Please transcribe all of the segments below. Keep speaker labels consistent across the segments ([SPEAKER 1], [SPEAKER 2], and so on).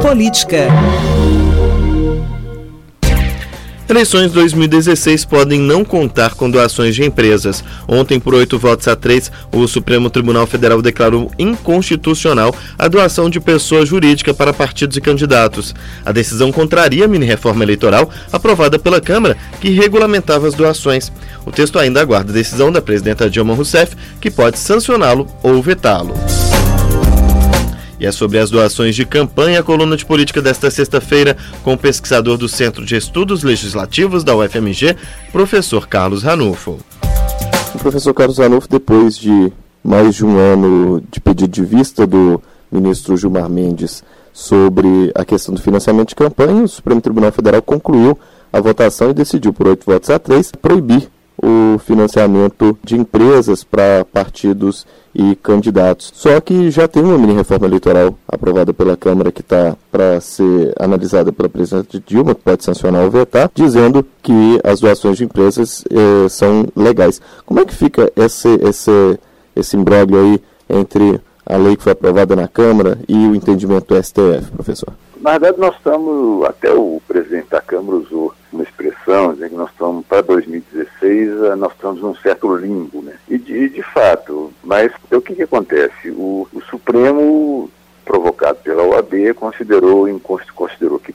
[SPEAKER 1] Política.
[SPEAKER 2] Eleições 2016 podem não contar com doações de empresas. Ontem, por 8 votos a 3, o Supremo Tribunal Federal declarou inconstitucional a doação de pessoa jurídica para partidos e candidatos. A decisão contraria a mini-reforma eleitoral aprovada pela Câmara, que regulamentava as doações. O texto ainda aguarda a decisão da presidenta Dilma Rousseff, que pode sancioná-lo ou vetá-lo. E é sobre as doações de campanha a coluna de política desta sexta-feira com o pesquisador do Centro de Estudos Legislativos da UFMG, professor Carlos Ranulfo.
[SPEAKER 3] O professor Carlos Ranulfo, depois de mais de um ano de pedido de vista do ministro Gilmar Mendes sobre a questão do financiamento de campanha, o Supremo Tribunal Federal concluiu a votação e decidiu, por 8 votos a 3, proibir o financiamento de empresas para partidos e candidatos. Só que já tem uma mini-reforma eleitoral aprovada pela Câmara que está para ser analisada pela presidenta Dilma, que pode sancionar ou vetar, dizendo que as doações de empresas são legais. Como é que fica esse imbróglio aí entre a lei que foi aprovada na Câmara e o entendimento do STF, professor?
[SPEAKER 4] Na verdade, nós estamos, até o presidente da Câmara usou uma expressão, dizendo que nós estamos, para 2016, nós estamos num certo limbo, né? E de fato, mas o que acontece? O Supremo, provocado pela OAB, considerou que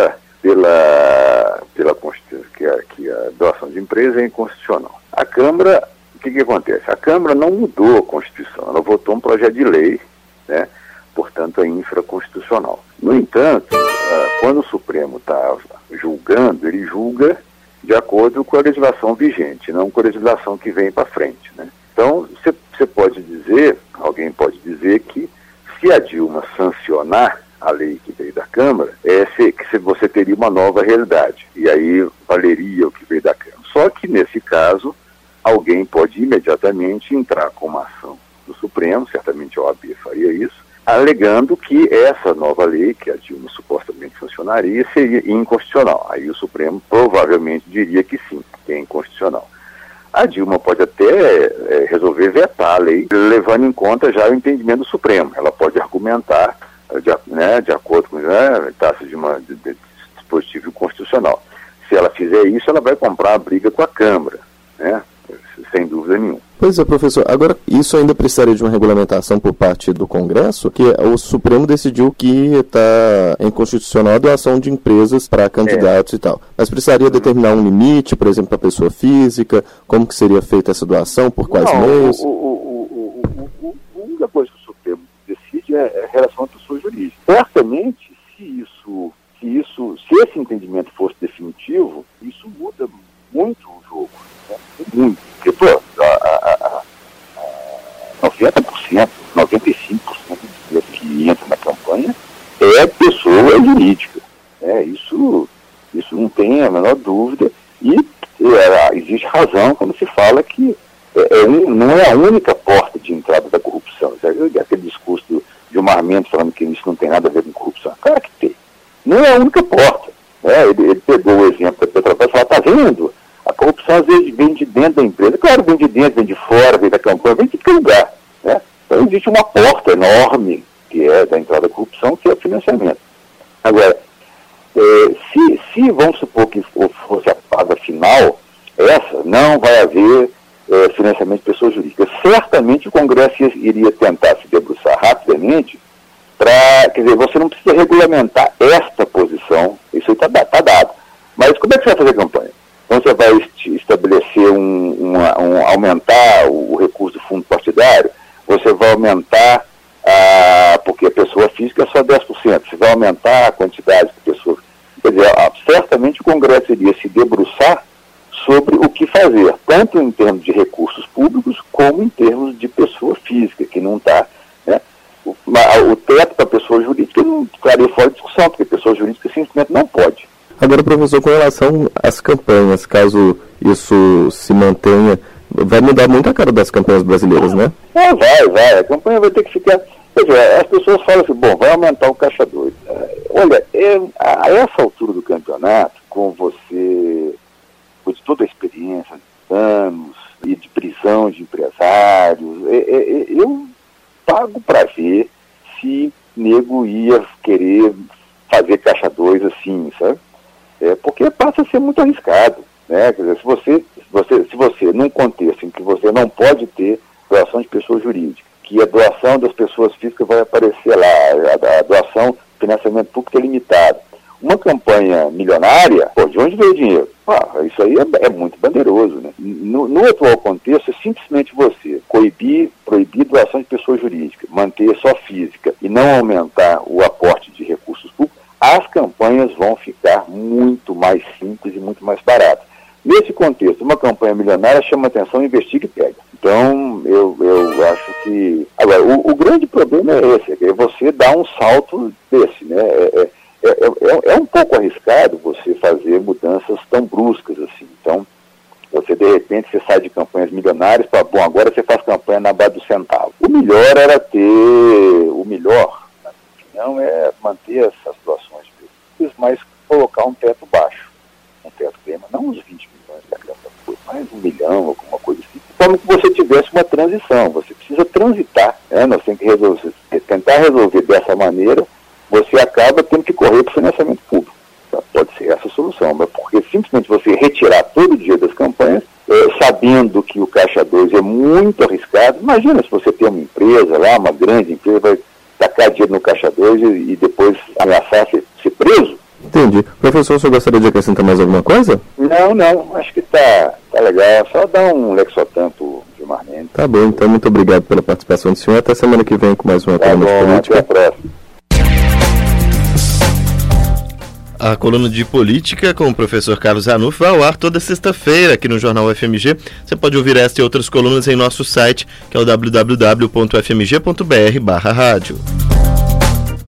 [SPEAKER 4] que a doação de empresa é inconstitucional. A Câmara, o que acontece? A Câmara não mudou a Constituição, ela votou um projeto de lei, né? Portanto, é infraconstitucional. No entanto, quando o Supremo está julgando, ele julga de acordo com a legislação vigente, não com a legislação que vem para frente, né? Então, você pode dizer, alguém pode dizer que se a Dilma sancionar a lei que veio da Câmara, que você teria uma nova realidade, e aí valeria o que veio da Câmara. Só que, nesse caso, alguém pode imediatamente entrar com uma ação do Supremo, certamente a OAB faria isso, alegando que essa nova lei, que a Dilma supostamente sancionaria, seria inconstitucional. Aí o Supremo provavelmente diria que sim, que é inconstitucional. A Dilma pode até resolver vetar a lei, levando em conta já o entendimento do Supremo. Ela pode argumentar de acordo com a taxa de dispositivo constitucional. Se ela fizer isso, ela vai comprar a briga com a Câmara, né? Sem dúvida nenhuma.
[SPEAKER 3] Pois é, professor. Agora, isso ainda precisaria de uma regulamentação por parte do Congresso, que o Supremo decidiu que está inconstitucional a doação de empresas para candidatos e tal. Mas precisaria determinar um limite, por exemplo, para a pessoa física, como que seria feita essa doação, por quais meios?
[SPEAKER 4] A única coisa que o Supremo decide é a relação à pessoa jurídica. Certamente, se esse entendimento fosse definitivo, isso muda muito o jogo, né? Muito. Porque, 90%, 95% do que entra na campanha é pessoa jurídica. Isso não tem a menor dúvida. E existe razão quando se fala que não é a única porta de entrada da corrupção. Aquele discurso do Gilmar Mendes falando que isso não tem nada a ver com corrupção. Claro que tem. Não é a única porta. Ele pegou o exemplo da Petrobras e falou, está vendo? A corrupção às vezes vem de dentro da empresa. Claro, vem de dentro, vem de fora, vem da campanha, vem de todo lugar, né? Então existe uma porta enorme que é da entrada da corrupção, que é o financiamento. Agora, se vamos supor que fosse a fase final, não vai haver financiamento de pessoas jurídicas. Certamente o Congresso iria tentar se debruçar rapidamente quer dizer, você não precisa regulamentar esta posição, isso aí está dado. Mas como é que você vai fazer campanha? Então você vai estabelecer aumentar o recurso do fundo partidário, você vai aumentar, porque a pessoa física é só 10%, você vai aumentar a quantidade de pessoas. Quer dizer, certamente o Congresso iria se debruçar sobre o que fazer, tanto em termos de recursos públicos, como em termos de pessoa física, que não está, né? O teto para pessoa jurídica não estaria fora de discussão, porque pessoa jurídica simplesmente não pode.
[SPEAKER 3] Agora, professor, com relação às campanhas, caso isso se mantenha, vai mudar muito a cara das campanhas brasileiras, né?
[SPEAKER 4] Vai. A campanha vai ter que ficar... Quer dizer, as pessoas falam assim, vai aumentar o caixa 2. Olha, a essa altura do campeonato, com de toda a experiência, de anos, e de prisão de empresários, eu pago para ver se nego ia querer porque passa a ser muito arriscado, né? Quer dizer, se você num contexto em que você não pode ter doação de pessoa jurídica, que a doação das pessoas físicas vai aparecer lá, a doação, financiamento público é limitado. Uma campanha milionária, de onde veio o dinheiro? Isso aí é muito bandeiroso, né? No atual contexto, é simplesmente você proibir doação de pessoa jurídica, manter só física e não aumentar o aporte de recursos públicos, as campanhas vão ficar muito mais simples e muito mais baratas. Nesse contexto, uma campanha milionária chama atenção, investiga e pega. Então, eu acho que... Agora, o grande problema é esse, é você dar um salto desse, né? É um pouco arriscado você fazer mudanças tão bruscas assim. Então, você de repente você sai de campanhas milionárias para, agora você faz campanha na base do centavo. O melhor, na minha opinião, é manter essas doações públicas, mas colocar um teto baixo. Um teto crema, não uns 20 milhões da grana, mas 1 milhão, alguma coisa assim. De forma que você tivesse uma transição, você precisa transitar, né? Nós temos que tentar resolver dessa maneira. Você acaba tendo que correr para o financiamento público. Pode ser essa a solução, mas porque simplesmente você retirar todo dia das campanhas, sabendo que o Caixa 2 é muito arriscado. Imagina se você tem uma empresa lá, uma grande empresa, vai tacar dinheiro no Caixa 2 e depois ameaçar ser preso.
[SPEAKER 3] Entendi. Professor, o senhor gostaria de acrescentar mais alguma coisa?
[SPEAKER 4] Não, acho que tá legal. Só dá um Lexotan pro Gilmar Mendes.
[SPEAKER 3] Tá bom, então muito obrigado pela participação do senhor. Até semana que vem com mais uma coluna de política.
[SPEAKER 4] Até a próxima.
[SPEAKER 2] A coluna de política com o professor Carlos Zanuff vai ao ar toda sexta-feira aqui no Jornal UFMG. Você pode ouvir esta e outras colunas em nosso site, que é o www.fmg.br/rádio.